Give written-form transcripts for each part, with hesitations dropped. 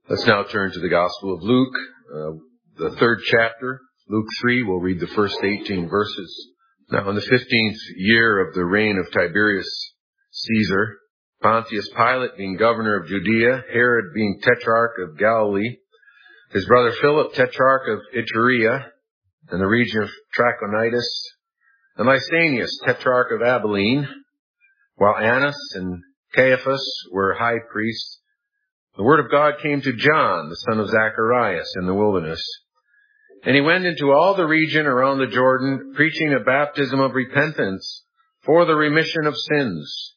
Let's now turn to the Gospel of Luke, the third chapter, Luke 3. We'll read the first 18 verses. Now, in the 15th year of the reign of Tiberius Caesar, Pontius Pilate being governor of Judea, Herod being tetrarch of Galilee, his brother Philip tetrarch of Iturea, and the region of Trachonitis, and Lysanias tetrarch of Abilene, while Annas and Caiaphas were high priests, the word of God came to John, the son of Zacharias, in the wilderness. And he went into all the region around the Jordan, preaching a baptism of repentance for the remission of sins.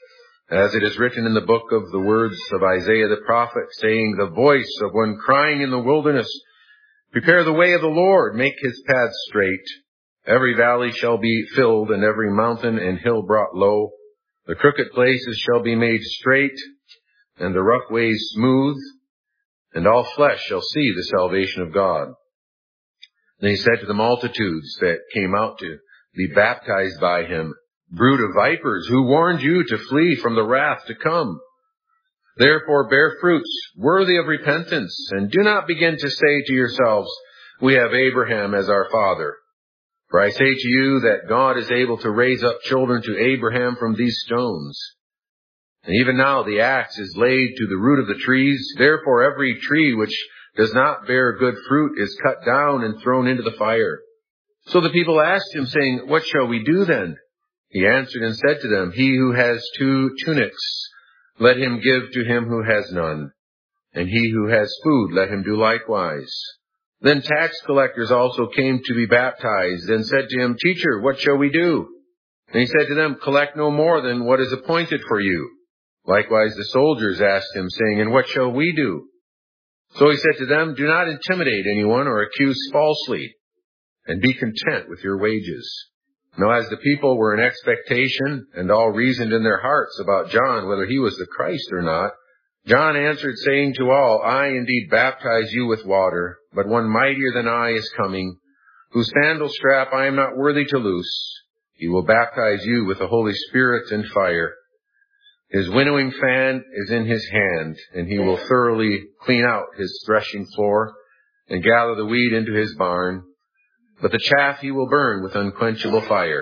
As it is written in the book of the words of Isaiah the prophet, saying, "The voice of one crying in the wilderness, prepare the way of the Lord, make his paths straight. Every valley shall be filled, and every mountain and hill brought low. The crooked places shall be made straight, and the rough ways smooth, and all flesh shall see the salvation of God." Then he said to the multitudes that came out to be baptized by him, "Brood of vipers, who warned you to flee from the wrath to come? Therefore bear fruits worthy of repentance, and do not begin to say to yourselves, 'We have Abraham as our father.' For I say to you that God is able to raise up children to Abraham from these stones. And even now the axe is laid to the root of the trees. Therefore every tree which does not bear good fruit is cut down and thrown into the fire." So the people asked him, saying, "What shall we do then?" He answered and said to them, "He who has 2 tunics, let him give to him who has none. And he who has food, let him do likewise." Then tax collectors also came to be baptized, and said to him, "Teacher, what shall we do?" And he said to them, "Collect no more than what is appointed for you." Likewise the soldiers asked him, saying, "And what shall we do?" So he said to them, "Do not intimidate anyone or accuse falsely, and be content with your wages." Now as the people were in expectation, and all reasoned in their hearts about John, whether he was the Christ or not, John answered, saying to all, "I indeed baptize you with water, but one mightier than I is coming, whose sandal strap I am not worthy to loose. He will baptize you with the Holy Spirit and fire. His winnowing fan is in his hand, and he will thoroughly clean out his threshing floor and gather the wheat into his barn. But the chaff he will burn with unquenchable fire."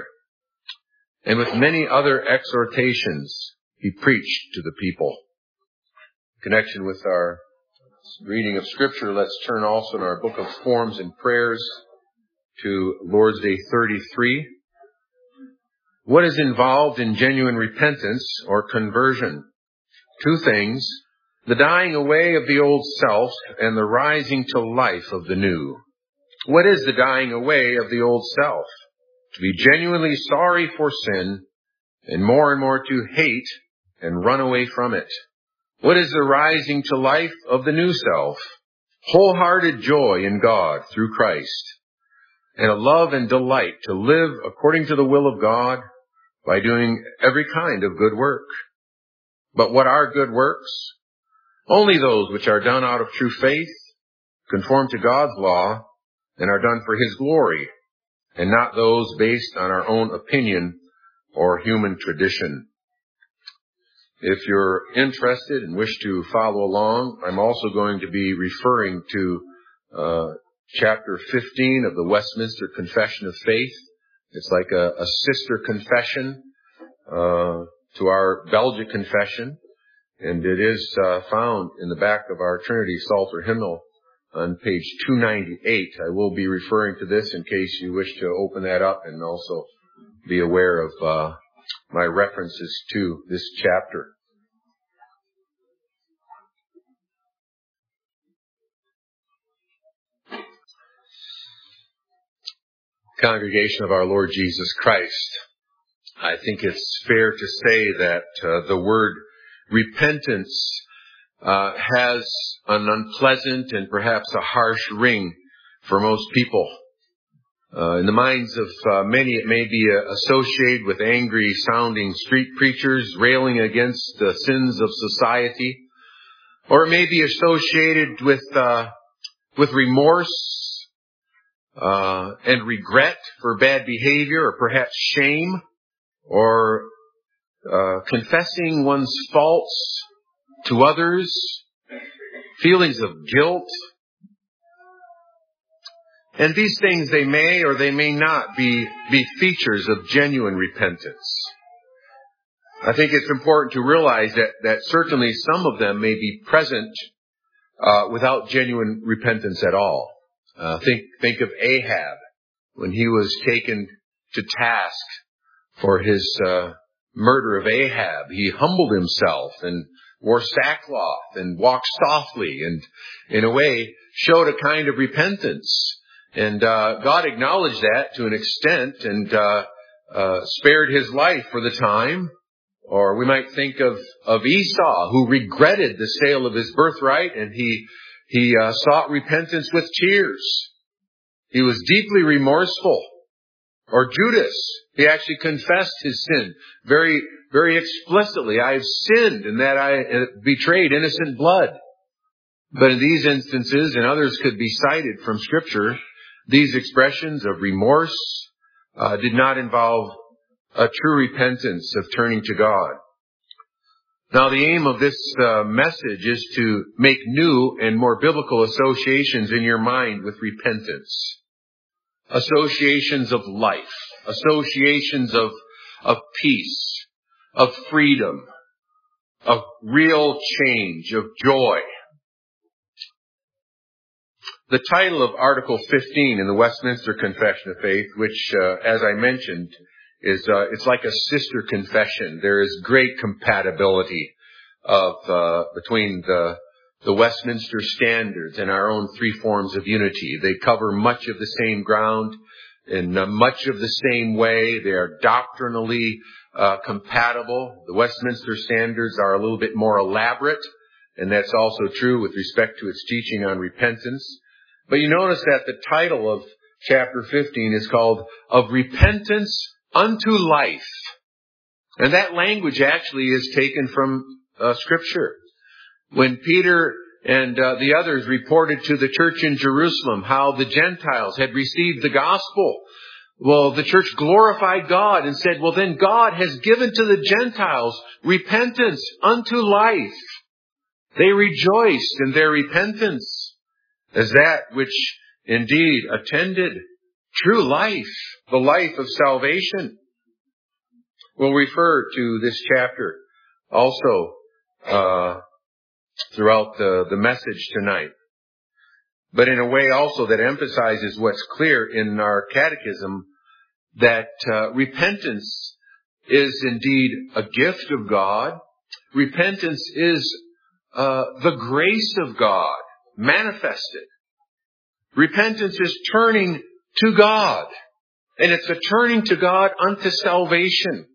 And with many other exhortations, he preached to the people. In connection with our reading of Scripture, let's turn also in our book of Forms and Prayers to Lord's Day 33. What is involved in genuine repentance or conversion? 2 things: the dying away of the old self and the rising to life of the new. What is the dying away of the old self? To be genuinely sorry for sin, and more to hate and run away from it. What is the rising to life of the new self? Wholehearted joy in God through Christ, and a love and delight to live according to the will of God by doing every kind of good work. But what are good works? Only those which are done out of true faith, conform to God's law, and are done for his glory, and not those based on our own opinion or human tradition. If you're interested and wish to follow along, I'm also going to be referring to chapter 15 of the Westminster Confession of Faith. It's like a sister confession to our Belgic confession, and it is found in the back of our Trinity Psalter hymnal on page 298. I will be referring to this in case you wish to open that up and also be aware of my references to this chapter. Congregation of our Lord Jesus Christ, I think it's fair to say that the word repentance has an unpleasant and perhaps a harsh ring for most people. In the minds of many, it may be associated with angry-sounding street preachers railing against the sins of society, or it may be associated with remorse and regret for bad behavior, or perhaps shame, or confessing one's faults to others, feelings of guilt. And these things, they may or they may not be features of genuine repentance. I think it's important to realize that certainly some of them may be present without genuine repentance at all. Think of Ahab when he was taken to task for his murder of Ahab. He humbled himself and wore sackcloth and walked softly and, in a way, showed a kind of repentance. And God acknowledged that to an extent and spared his life for the time. Or we might think of Esau, who regretted the sale of his birthright, and he sought repentance with tears. He was deeply remorseful. Or Judas, he actually confessed his sin very, very explicitly. I have sinned in that I betrayed innocent blood. But in these instances, and others could be cited from Scripture, these expressions of remorse did not involve a true repentance of turning to God. Now, the aim of this message is to make new and more biblical associations in your mind with repentance. Associations of life, associations of peace, of freedom, of real change, of joy. The title of Article 15 in the Westminster Confession of Faith, which, as I mentioned, it's like a sister confession. There is great compatibility between the Westminster Standards and our own three forms of unity. They cover much of the same ground in much of the same way. They are doctrinally compatible. The Westminster Standards are a little bit more elaborate, and that's also true with respect to its teaching on repentance. But you notice that the title of chapter 15 is called Of Repentance Unto Life. And that language actually is taken from Scripture. When Peter and the others reported to the church in Jerusalem how the Gentiles had received the gospel, well, the church glorified God and said, well, then God has given to the Gentiles repentance unto life. They rejoiced in their repentance as that which indeed attended true life, the life of salvation. We'll refer to this chapter also throughout the message tonight, but in a way also that emphasizes what's clear in our catechism, that repentance is indeed a gift of God. Repentance is the grace of God manifested. Repentance is turning to God, and it's a turning to God unto salvation.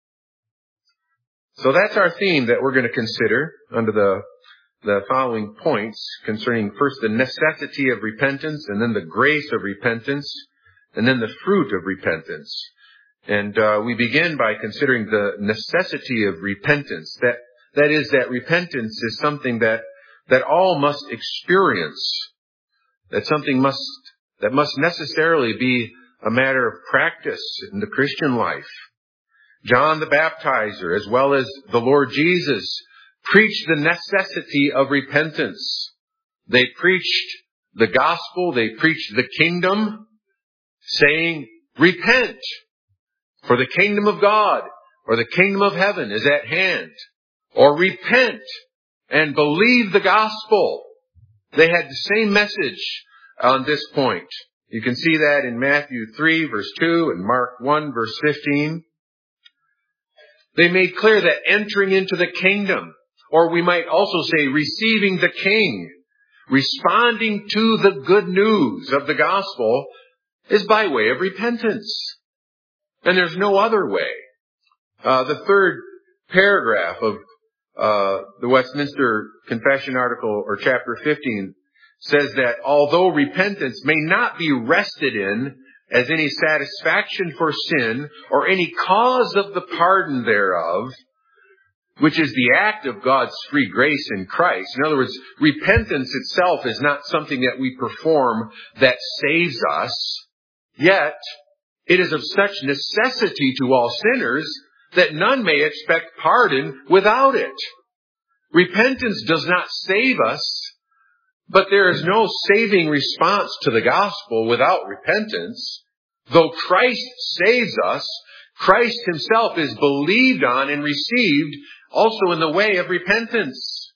So that's our theme that we're going to consider under the following points concerning first the necessity of repentance, and then the grace of repentance, and then the fruit of repentance. And we begin by considering the necessity of repentance. That is, that repentance is something that all must experience. That something that must necessarily be a matter of practice in the Christian life. John the Baptizer, as well as the Lord Jesus, preached the necessity of repentance. They preached the gospel, they preached the kingdom, saying, repent, for the kingdom of God, or the kingdom of heaven is at hand. Or repent and believe the gospel. They had the same message on this point. You can see that in Matthew 3, verse 2, and Mark 1, verse 15. They made clear that entering into the kingdom, or we might also say receiving the King, responding to the good news of the gospel, is by way of repentance. And there's no other way. The third paragraph of the Westminster Confession article, or chapter 15, says that although repentance may not be rested in as any satisfaction for sin or any cause of the pardon thereof, which is the act of God's free grace in Christ. In other words, repentance itself is not something that we perform that saves us, yet it is of such necessity to all sinners that none may expect pardon without it. Repentance does not save us, But there is no saving response to the gospel without repentance. Though Christ saves us, Christ himself is believed on and received also in the way of repentance.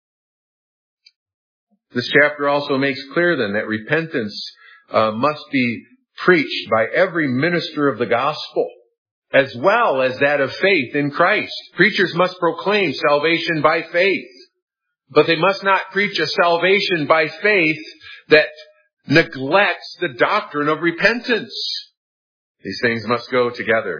This chapter also makes clear then that repentance must be preached by every minister of the gospel, as well as that of faith in Christ. Preachers must proclaim salvation by faith, but they must not preach a salvation by faith that neglects the doctrine of repentance. These things must go together.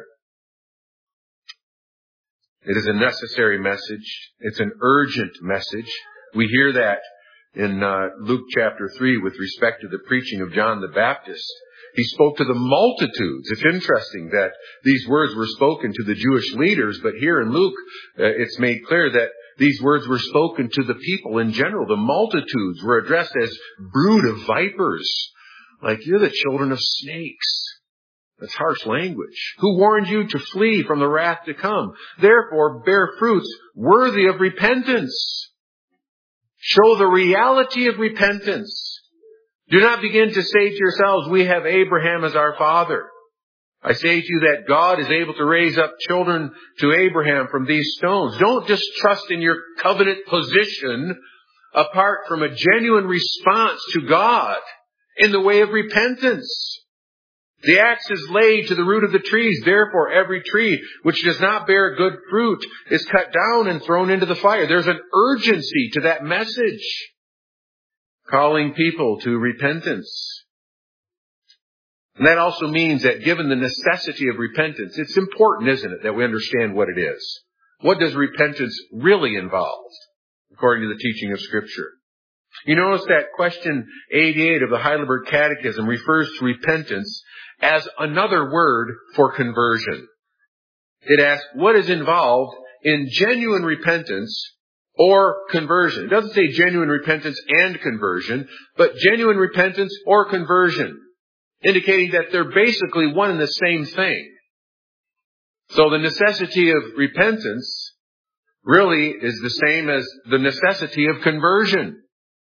It is a necessary message. It's an urgent message. We hear that in Luke chapter 3 with respect to the preaching of John the Baptist. He spoke to the multitudes. It's interesting that these words were spoken to the Jewish leaders, but here in Luke, it's made clear that these words were spoken to the people in general. The multitudes were addressed as brood of vipers, like you're the children of snakes. That's harsh language. Who warned you to flee from the wrath to come? Therefore, bear fruits worthy of repentance. Show the reality of repentance. Do not begin to say to yourselves, we have Abraham as our father. I say to you that God is able to raise up children to Abraham from these stones. Don't just trust in your covenant position apart from a genuine response to God in the way of repentance. The axe is laid to the root of the trees. Therefore, every tree which does not bear good fruit is cut down and thrown into the fire. There's an urgency to that message, calling people to repentance. And that also means that given the necessity of repentance, it's important, isn't it, that we understand what it is. What does repentance really involve, according to the teaching of Scripture? You notice that question 88 of the Heidelberg Catechism refers to repentance as another word for conversion. It asks, what is involved in genuine repentance or conversion? It doesn't say genuine repentance and conversion, but genuine repentance or conversion, indicating that they're basically one and the same thing. So the necessity of repentance really is the same as the necessity of conversion,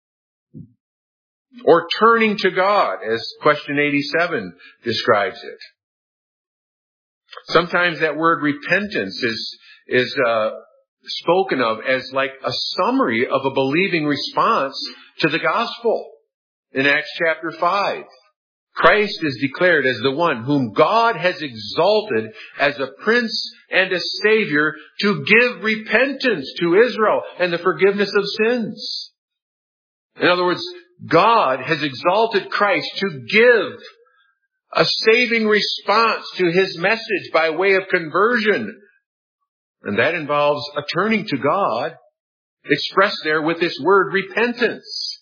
or turning to God, as question 87 describes it. Sometimes that word repentance is spoken of as like a summary of a believing response to the gospel. In Acts chapter 5, Christ is declared as the one whom God has exalted as a prince and a savior to give repentance to Israel and the forgiveness of sins. In other words, God has exalted Christ to give a saving response to his message by way of conversion. And that involves a turning to God, expressed there with this word repentance.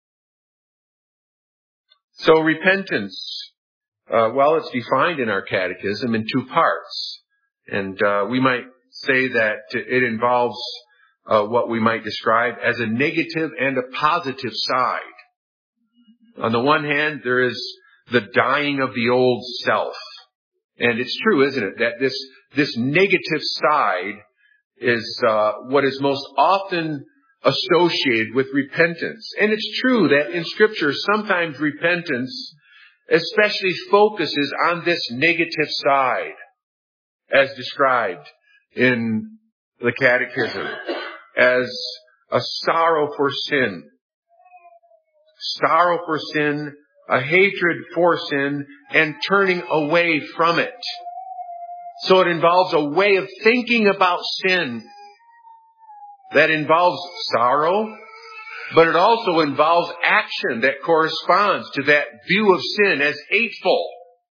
So repentance, it's defined in our catechism in two parts. And we might say that it involves what we might describe as a negative and a positive side. On the one hand, there is the dying of the old self. And it's true, isn't it, that this negative side is what is most often associated with repentance. And it's true that in Scripture, sometimes repentance especially focuses on this negative side, as described in the Catechism, as a sorrow for sin. Sorrow for sin, a hatred for sin, and turning away from it. So it involves a way of thinking about sin that involves sorrow, but it also involves action that corresponds to that view of sin as hateful.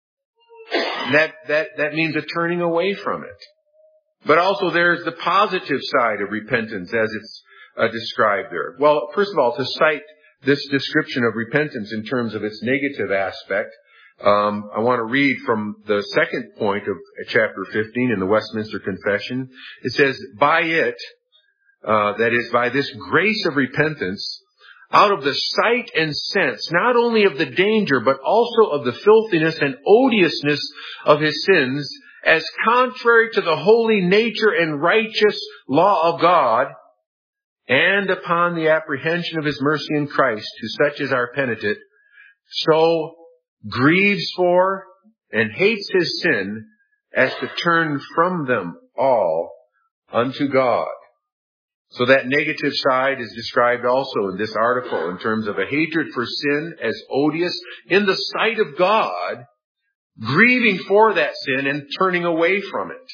That means a turning away from it. But also there's the positive side of repentance as it's described there. Well, first of all, to cite this description of repentance in terms of its negative aspect, I want to read from the second point of chapter 15 in the Westminster Confession. It says, by it, that is, by this grace of repentance, out of the sight and sense, not only of the danger, but also of the filthiness and odiousness of his sins, as contrary to the holy nature and righteous law of God, and upon the apprehension of his mercy in Christ, to such as are penitent, so grieves for and hates his sin, as to turn from them all unto God. So that negative side is described also in this article in terms of a hatred for sin as odious in the sight of God, grieving for that sin and turning away from it.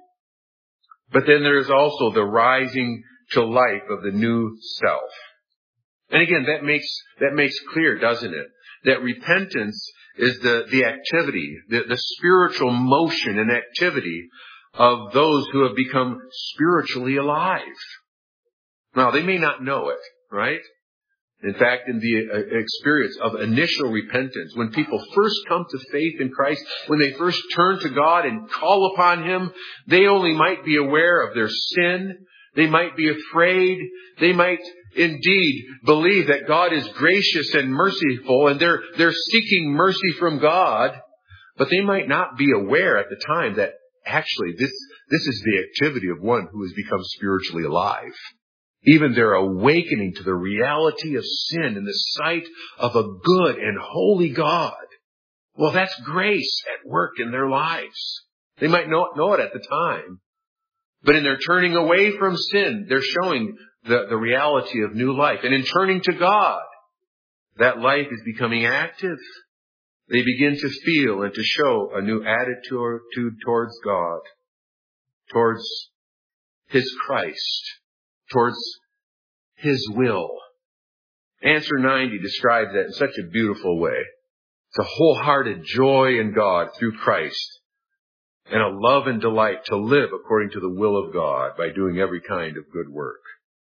But then there is also the rising to life of the new self. And again, that makes clear, doesn't it, that repentance is the activity, the spiritual motion and activity of those who have become spiritually alive. Now, they may not know it, right? In fact, in the experience of initial repentance, when people first come to faith in Christ, when they first turn to God and call upon Him, they only might be aware of their sin. They might be afraid. They might indeed believe that God is gracious and merciful, and they're seeking mercy from God. But they might not be aware at the time that actually this is the activity of one who has become spiritually alive. Even their awakening to the reality of sin in the sight of a good and holy God. Well, that's grace at work in their lives. They might not know it at the time. But in their turning away from sin, they're showing the reality of new life. And in turning to God, that life is becoming active. They begin to feel and to show a new attitude towards God, towards His Christ, towards His will. Answer 90 describes that in such a beautiful way. It's a wholehearted joy in God through Christ, and a love and delight to live according to the will of God by doing every kind of good work.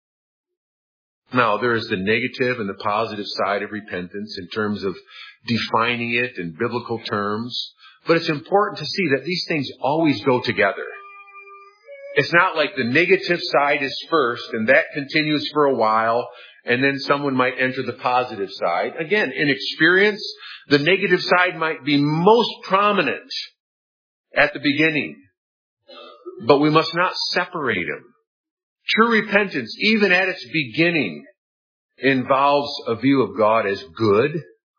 Now, there is the negative and the positive side of repentance in terms of defining it in biblical terms, but it's important to see that these things always go together. It's not like the negative side is first and that continues for a while and then someone might enter the positive side. Again, in experience, the negative side might be most prominent at the beginning, but we must not separate them. True repentance, even at its beginning, involves a view of God as good,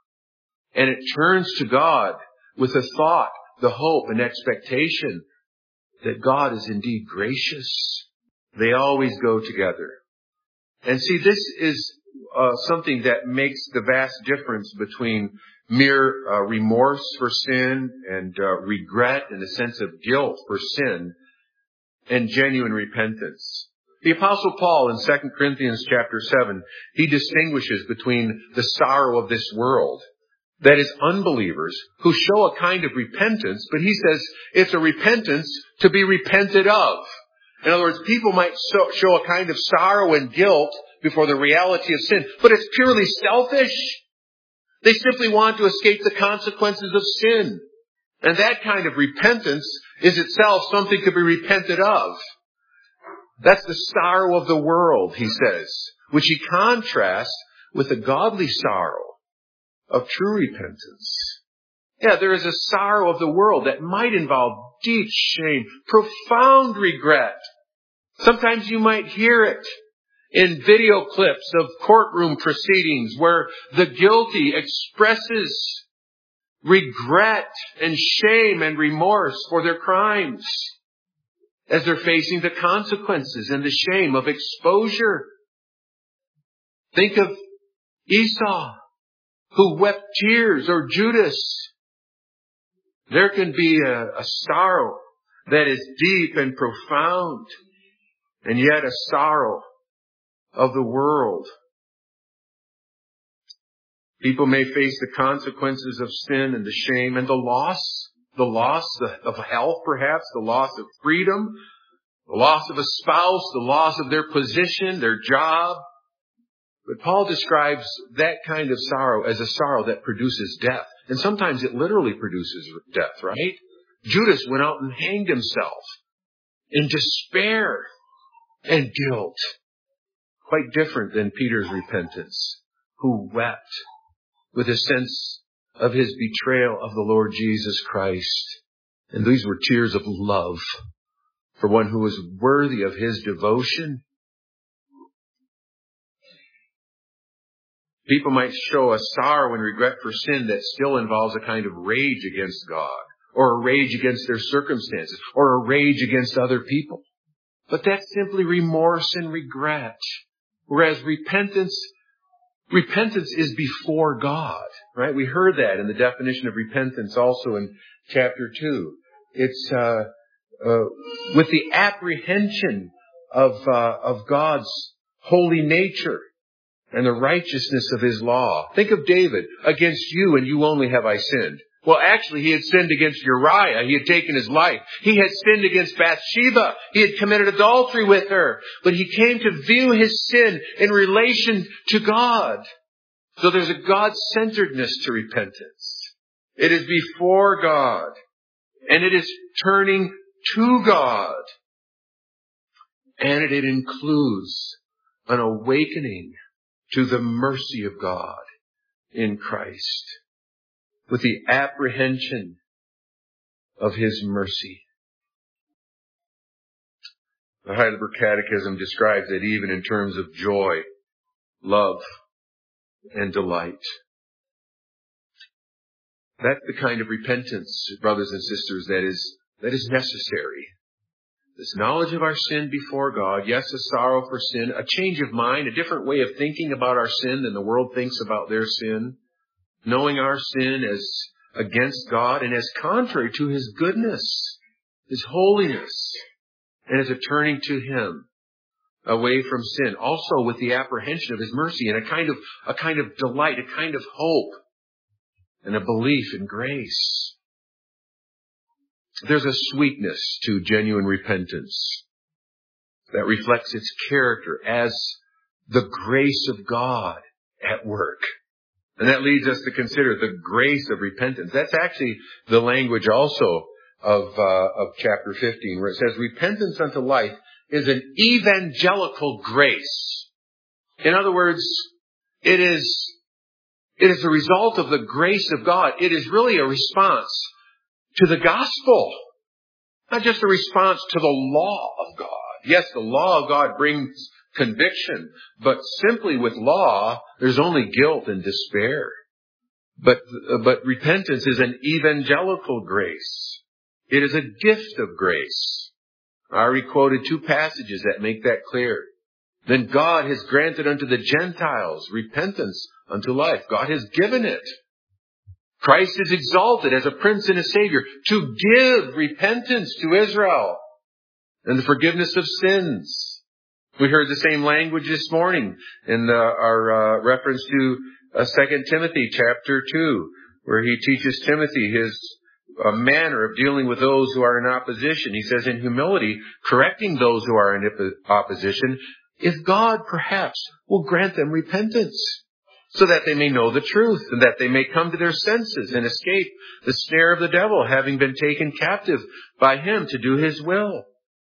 and it turns to God with the thought, the hope, and expectation that God is indeed gracious. They always go together. And see, this is something that makes the vast difference between mere remorse for sin and regret and a sense of guilt for sin and genuine repentance. The Apostle Paul in 2 Corinthians chapter 7, he distinguishes between the sorrow of this world, that is unbelievers who show a kind of repentance, but he says it's a repentance to be repented of. In other words, people might show a kind of sorrow and guilt before the reality of sin, but it's purely selfish. They simply want to escape the consequences of sin. And that kind of repentance is itself something to be repented of. That's the sorrow of the world, he says, which he contrasts with the godly sorrow of true repentance. Yeah, there is a sorrow of the world that might involve deep shame, profound regret. Sometimes you might hear it in video clips of courtroom proceedings where the guilty expresses regret and shame and remorse for their crimes as they're facing the consequences and the shame of exposure. Think of Esau, who wept tears, or Judas. There can be a sorrow that is deep and profound, and yet a sorrow of the world. People may face the consequences of sin and the shame and the loss of health perhaps, the loss of freedom, the loss of a spouse, the loss of their position, their job. But Paul describes that kind of sorrow as a sorrow that produces death. And sometimes it literally produces death, right? Judas went out and hanged himself in despair and guilt. Quite different than Peter's repentance, who wept with a sense of his betrayal of the Lord Jesus Christ. And these were tears of love for one who was worthy of his devotion. People might show a sorrow and regret for sin that still involves a kind of rage against God, or a rage against their circumstances, or a rage against other people. But that's simply remorse and regret. Whereas repentance is before God, right? We heard that in the definition of repentance also in chapter 2. It's with the apprehension of God's holy nature and the righteousness of His law. Think of David. Against you and you only have I sinned. Well, actually, he had sinned against Uriah. He had taken his life. He had sinned against Bathsheba. He had committed adultery with her. But he came to view his sin in relation to God. So there's a God-centeredness to repentance. It is before God. And it is turning to God. And it includes an awakening to the mercy of God in Christ, with the apprehension of His mercy. The Heidelberg Catechism describes it even in terms of joy, love, and delight. That's the kind of repentance, brothers and sisters, that is necessary. This knowledge of our sin before God, yes, a sorrow for sin, a change of mind, a different way of thinking about our sin than the world thinks about their sin, knowing our sin as against God and as contrary to His goodness, His holiness, and as a turning to Him away from sin. Also with the apprehension of His mercy and a kind of delight, a kind of hope, and a belief in grace. There's a sweetness to genuine repentance that reflects its character as the grace of God at work. And that leads us to consider the grace of repentance. That's actually the language also of chapter 15, where it says, repentance unto life is an evangelical grace. In other words, it is a result of the grace of God. It is really a response to the gospel, not just a response to the law of God. Yes, the law of God brings conviction, but simply with law, there's only guilt and despair. But repentance is an evangelical grace. It is a gift of grace. I already quoted 2 passages that make that clear. Then God has granted unto the Gentiles repentance unto life. God has given it. Christ is exalted as a Prince and a Savior to give repentance to Israel and the forgiveness of sins. We heard the same language this morning in our reference to 2 Timothy chapter 2, where he teaches Timothy his manner of dealing with those who are in opposition. He says, in humility, correcting those who are in opposition, if God perhaps will grant them repentance, so that they may know the truth, and that they may come to their senses and escape the snare of the devil, having been taken captive by him to do his will.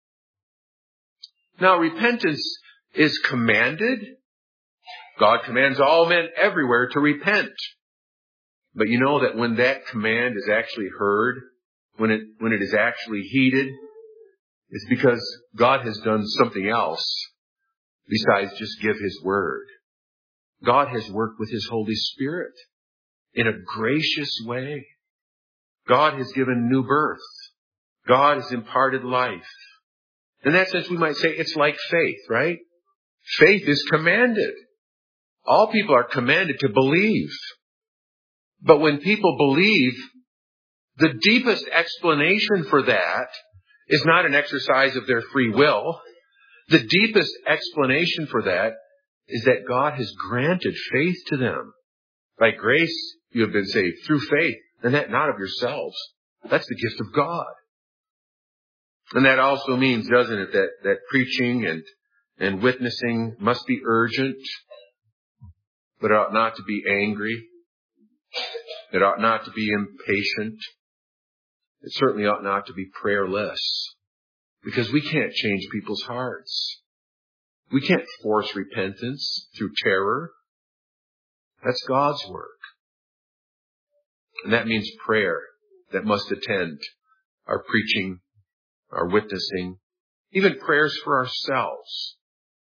Now, repentance is commanded. God commands all men everywhere to repent. But you know that when that command is actually heard, when it is actually heeded, it's because God has done something else besides just give His word. God has worked with His Holy Spirit in a gracious way. God has given new birth. God has imparted life. In that sense, we might say it's like faith, right? Faith is commanded. All people are commanded to believe. But when people believe, the deepest explanation for that is not an exercise of their free will. The deepest explanation for that is that God has granted faith to them. By grace, you have been saved through faith, and that not of yourselves. That's the gift of God. And that also means, doesn't it, that preaching and witnessing must be urgent, but it ought not to be angry. It ought not to be impatient. It certainly ought not to be prayerless, because we can't change people's hearts. We can't force repentance through terror. That's God's work. And that means prayer that must attend our preaching, our witnessing, even prayers for ourselves.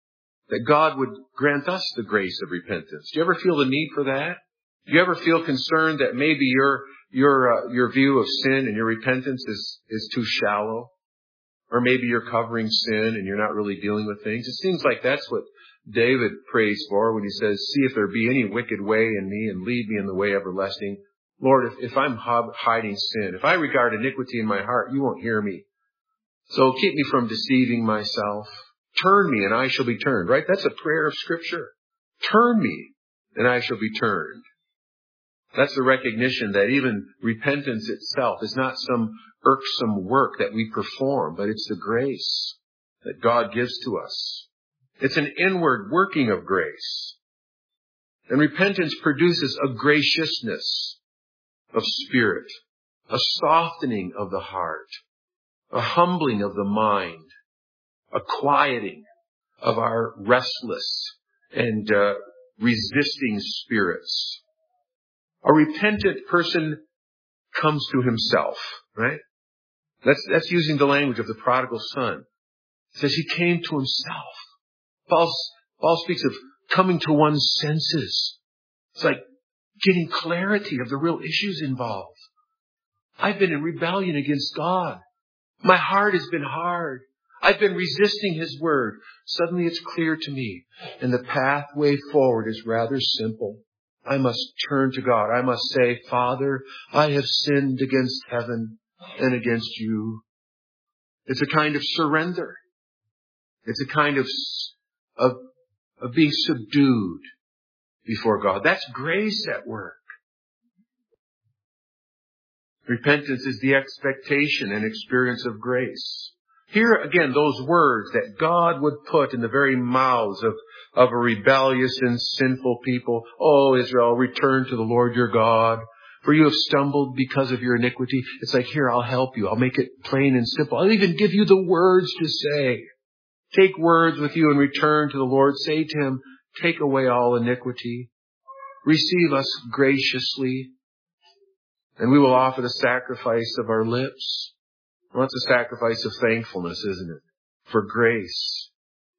that God would grant us the grace of repentance. Do you ever feel the need for that? Do you ever feel concerned that maybe your view of sin and your repentance is too shallow? Or maybe you're covering sin and you're not really dealing with things. It seems like that's what David prays for when he says, see if there be any wicked way in me and lead me in the way everlasting. Lord, if I'm hiding sin, if I regard iniquity in my heart, you won't hear me. So keep me from deceiving myself. Turn me and I shall be turned, right? That's a prayer of Scripture. Turn me and I shall be turned. That's the recognition that even repentance itself is not some irksome work that we perform, but it's the grace that God gives to us. It's an inward working of grace. And repentance produces a graciousness of spirit, a softening of the heart, a humbling of the mind, a quieting of our restless and resisting spirits. A repentant person comes to himself, right? That's using the language of the prodigal son. It says he came to himself. Paul speaks of coming to one's senses. It's like getting clarity of the real issues involved. I've been in rebellion against God. My heart has been hard. I've been resisting His word. Suddenly it's clear to me. And the pathway forward is rather simple. I must turn to God. I must say, Father, I have sinned against heaven and against you. It's a kind of surrender. It's a kind of being subdued before God. That's grace at work. Repentance is the expectation and experience of grace. Here again, those words that God would put in the very mouths of a rebellious and sinful people. Oh, Israel, return to the Lord your God, for you have stumbled because of your iniquity. It's like, here, I'll help you. I'll make it plain and simple. I'll even give you the words to say. Take words with you and return to the Lord. Say to Him, take away all iniquity. Receive us graciously. And we will offer the sacrifice of our lips. Well, it's a sacrifice of thankfulness, isn't it? For grace.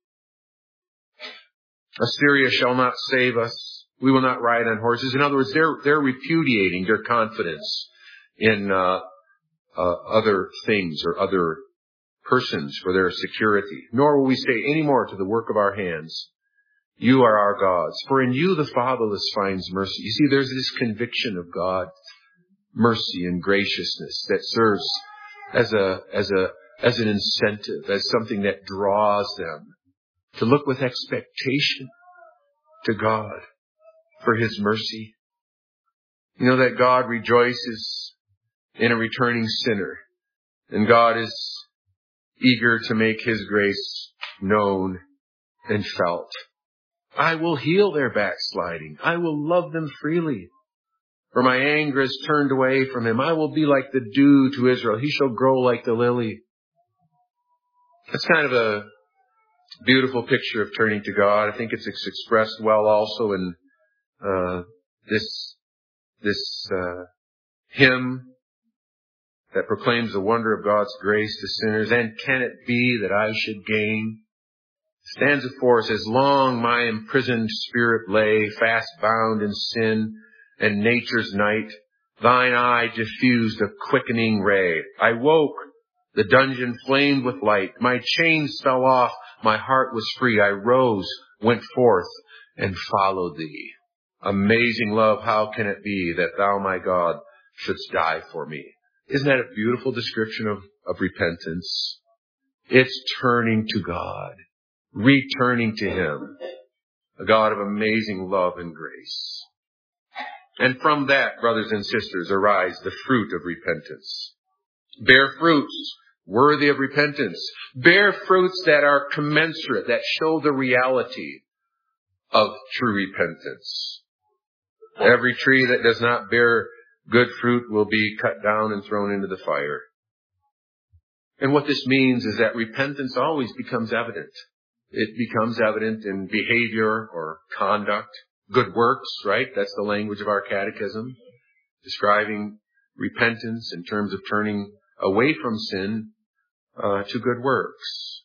Assyria shall not save us. We will not ride on horses. In other words, they're repudiating their confidence in other things or other persons for their security. Nor will we say any more to the work of our hands, you are our gods. For in you the fatherless finds mercy. You see, there's this conviction of God's mercy and graciousness that serves as an incentive, as something that draws them to look with expectation to God for His mercy. You know that God rejoices in a returning sinner, and God is eager to make His grace known and felt. I will heal their backsliding. I will love them freely. For my anger is turned away from him. I will be like the dew to Israel. He shall grow like the lily. That's kind of a beautiful picture of turning to God. I think it's expressed well also in this hymn that proclaims the wonder of God's grace to sinners. And can it be that I should gain? Stanza 4 says, long my imprisoned spirit lay, fast bound in sin and nature's night. Thine eye diffused a quickening ray. I woke, the dungeon flamed with light. My chains fell off, my heart was free. I rose, went forth, and followed thee. Amazing love, how can it be that thou, my God, shouldst die for me? Isn't that a beautiful description of repentance? It's turning to God, returning to Him, a God of amazing love and grace. And from that, brothers and sisters, arise the fruit of repentance. Bear fruits worthy of repentance. Bear fruits that are commensurate, that show the reality of true repentance. Every tree that does not bear good fruit will be cut down and thrown into the fire. And what this means is that repentance always becomes evident. It becomes evident in behavior or conduct. Good works, right? That's the language of our catechism, describing repentance in terms of turning away from sin to good works.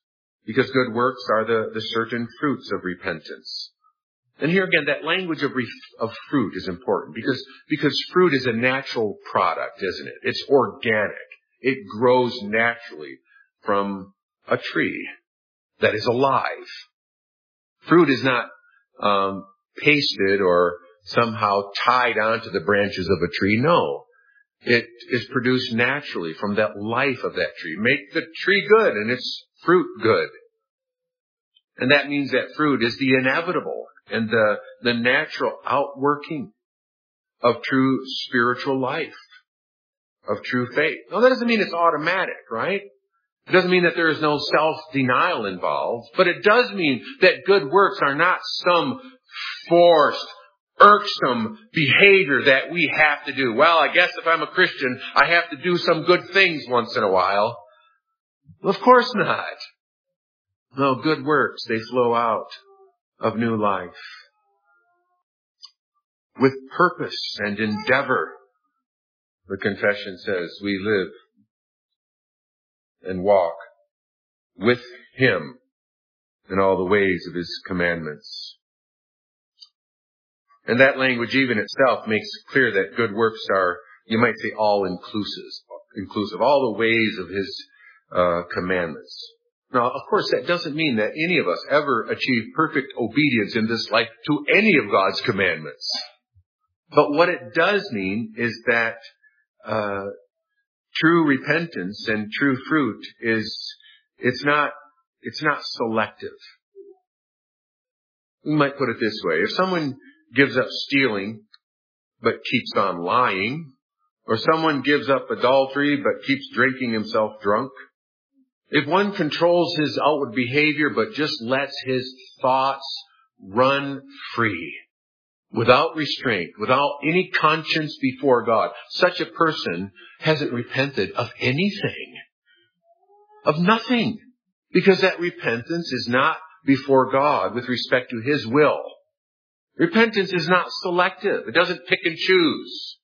because good works are the certain fruits of repentance. And here again, that language of fruit is important because fruit is a natural product, isn't it? It's organic. It grows naturally from a tree that is alive. Fruit is not pasted or somehow tied onto the branches of a tree. No. It is produced naturally from that life of that tree. Make the tree good and its fruit good. And that means that fruit is the inevitable and the natural outworking of true spiritual life, of true faith. Now, that doesn't mean it's automatic, right? It doesn't mean that there is no self-denial involved, but it does mean that good works are not some forced, irksome behavior that we have to do. Well, I guess if I'm a Christian, I have to do some good things once in a while. Well, of course not. No, good works, they flow out of new life. With purpose and endeavor, the confession says, we live and walk with Him in all the ways of His commandments. And that language even itself makes it clear that good works are, you might say, all inclusive, all the ways of His commandments. Now, of course, that doesn't mean that any of us ever achieve perfect obedience in this life to any of God's commandments. But what it does mean is that true repentance and true fruit it's not selective. We might put it this way. If someone gives up stealing but keeps on lying, or someone gives up adultery but keeps drinking himself drunk, if one controls his outward behavior but just lets his thoughts run free, without restraint, without any conscience before God, such a person hasn't repented of anything, of nothing, because that repentance is not before God with respect to His will. Repentance is not selective. It doesn't pick and choose.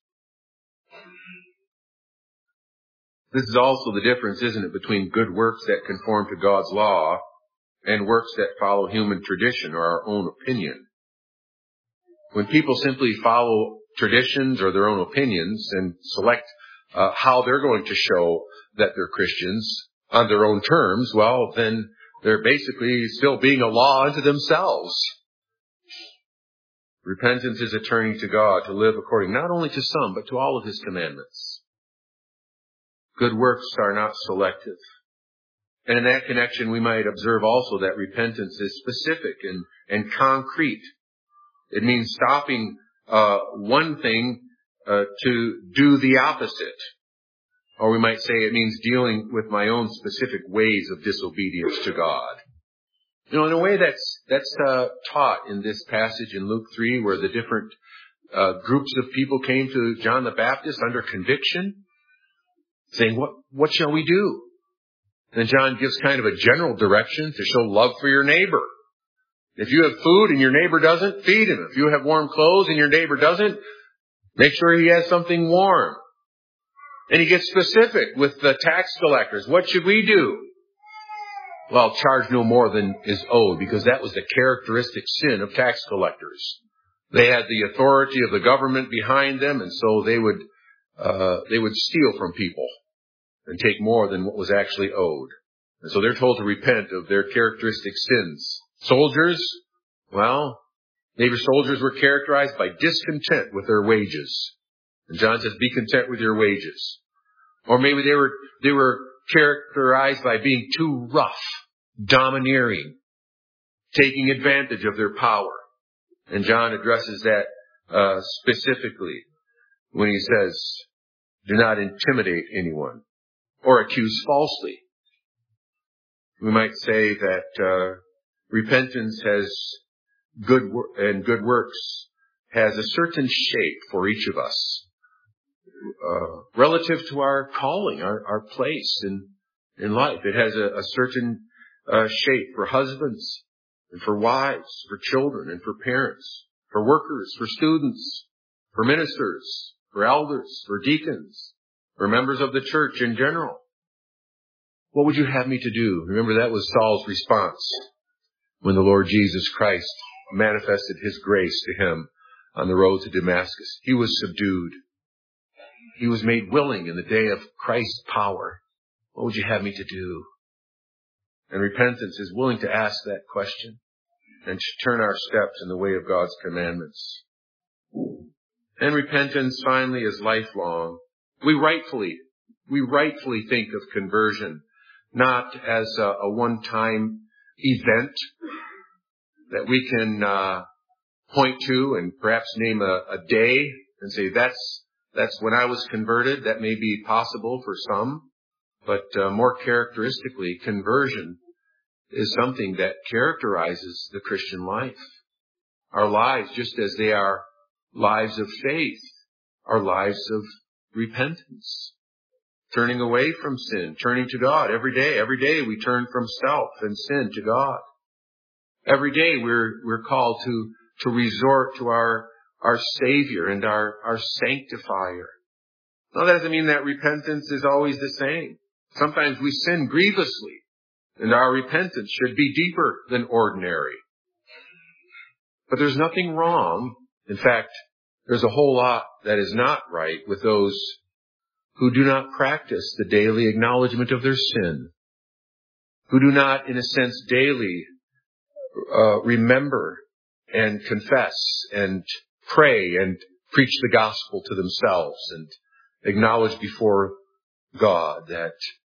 This is also the difference, isn't it, between good works that conform to God's law and works that follow human tradition or our own opinion. When people simply follow traditions or their own opinions and select how they're going to show that they're Christians on their own terms, well, then they're basically still being a law unto themselves. Repentance is a turning to God to live according not only to some, but to all of His commandments. Good works are not selective. And in that connection, we might observe also that repentance is specific and concrete. It means stopping one thing to do the opposite. Or we might say it means dealing with my own specific ways of disobedience to God. You know, in a way that's taught in this passage in Luke 3, where the different groups of people came to John the Baptist under conviction, saying, what shall we do? And John gives kind of a general direction to show love for your neighbor. If you have food and your neighbor doesn't, feed him. If you have warm clothes and your neighbor doesn't, make sure he has something warm. And he gets specific with the tax collectors. What should we do? Well, charge no more than is owed, because that was the characteristic sin of tax collectors. They had the authority of the government behind them, and so they would steal from people and take more than what was actually owed. And so they're told to repent of their characteristic sins. Soldiers, well, maybe soldiers were characterized by discontent with their wages. And John says, be content with your wages. Or maybe they were characterized by being too rough, domineering, taking advantage of their power. And John addresses that specifically when he says, do not intimidate anyone or accuse falsely. We might say that repentance has good works has a certain shape for each of us, relative to our calling, our place in life. It has a certain shape for husbands and for wives, for children and for parents, for workers, for students, for ministers, for elders, for deacons, for members of the church in general. What would you have me to do? Remember, that was Saul's response when the Lord Jesus Christ manifested his grace to him on the road to Damascus. He was subdued. He was made willing in the day of Christ's power. What would you have me to do? And repentance is willing to ask that question and to turn our steps in the way of God's commandments. And repentance, finally, is lifelong. We rightfully think of conversion not as a one-time event that we can point to and perhaps name a day and say, that's when I was converted. That may be possible for some, but more characteristically, conversion is something that characterizes the Christian life. Our lives, just as they are lives of faith, are lives of repentance. Turning away from sin, turning to God every day. Every day we turn from self and sin to God. Every day we're called to resort to our Savior and our Sanctifier. Now that doesn't mean that repentance is always the same. Sometimes we sin grievously, and our repentance should be deeper than ordinary. But there's nothing wrong. In fact, there's a whole lot that is not right with those who do not practice the daily acknowledgement of their sin, who do not, in a sense, daily remember and confess and pray and preach the gospel to themselves and acknowledge before God that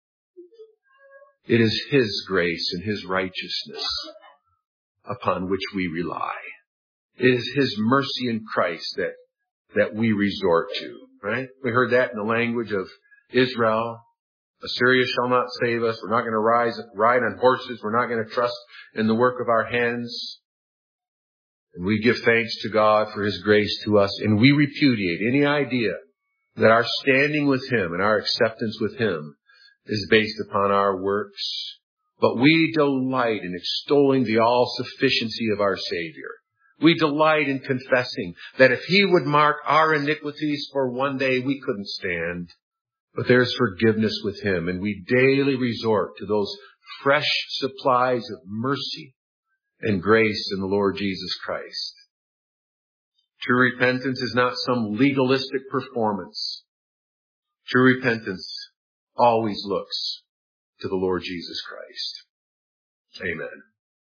it is His grace and His righteousness upon which we rely. It is His mercy in Christ that we resort to, right? We heard that in the language of Israel. Assyria shall not save us. We're not going to ride on horses. We're not going to trust in the work of our hands. And we give thanks to God for His grace to us. And we repudiate any idea that our standing with Him and our acceptance with Him is based upon our works. But we delight in extolling the all-sufficiency of our Savior. We delight in confessing that if He would mark our iniquities for one day, we couldn't stand. But there's forgiveness with Him, and we daily resort to those fresh supplies of mercy and grace in the Lord Jesus Christ. True repentance is not some legalistic performance. True repentance always looks to the Lord Jesus Christ. Amen.